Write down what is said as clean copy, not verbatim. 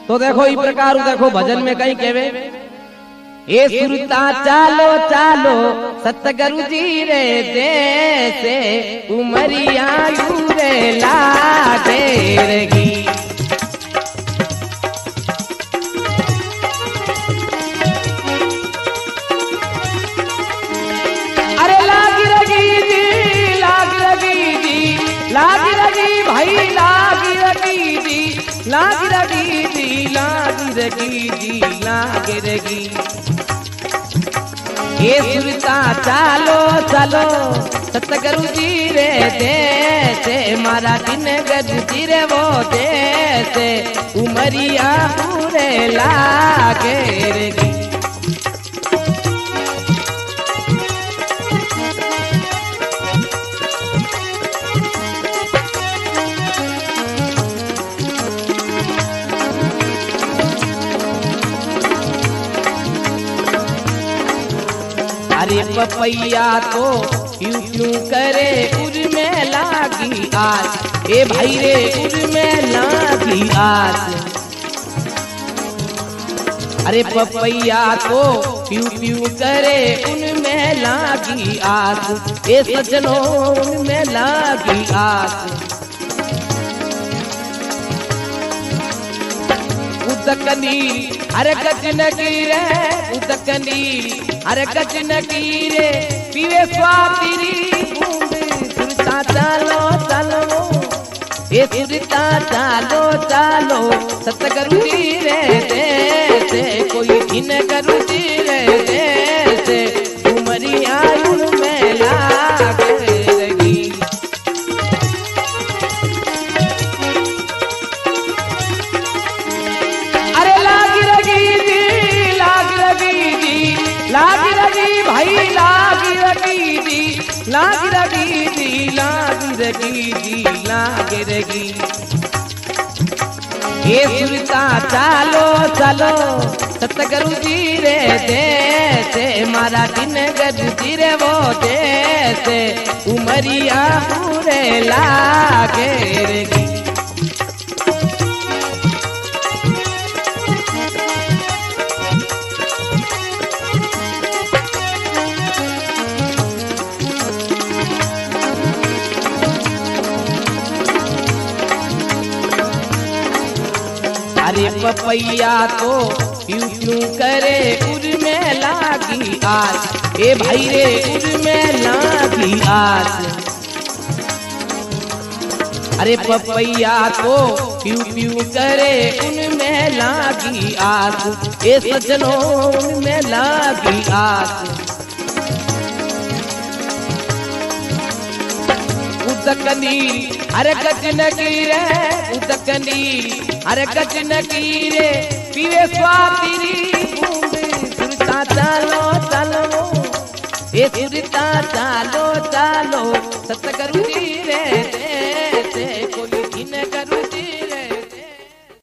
तो देखो ई प्रकार देखो भजन में कहीं कहवे ए सुरता चालो चालो सतगुरु जी रे देसे उमरिया रे लागे रगी। अरे लागी रगी जी लागी रगी जी लागी रगी भाई लागी रगी जी लागी रगी जी लागी रगी जी लागी रगी। ये सुरता चालो चालो सतगुरु जी रे देसे मारा दिन गरु जी रे वो देसे उमरिया पूरे लागे रेगी। अरे पपैया तो क्यों क्यों करे उर में लागी आज ए भाई रे उर में लागी आज। अरे पपैया तो क्यों क्यों करे उनमें लागी आज ए सजनों उनमें लागी आज। उदकनी अरे गजन की रे उदकनी अरे गजन की रे पीवे स्वातिरी बूंद सुरता चालो चालो ये सुरता चालो चालो सतगुरु जी रे देसे कोई दिन गुरु जी रे देसे उमरिया में लागे रगी। अरे लागी रगी जी लागी रगी जी लागी रगी भाई लागी रगी जी लागी रगी जी लागी रगी जी लागी रगी। ये सुरता चालो चालो सतगुरु जी रे देसे मारा दिन गुरु जी रे वो देसे उमरिया पूरे लागे रेगी। अरे पपैया तो क्यों क्यों करे उर में लागी आज ए भाई रे उर में लागी आज। अरे पपैया तो क्यों क्यों करे उनमें लागी आज ए सजनों उनमें लागी आज। उदकनी अरे गजन की रे उदकनी अरे गजन की रे पीवे स्वातिरी बूंद सुरता चालो चालो ये सुरता चालो चालो सतगुरु जी रे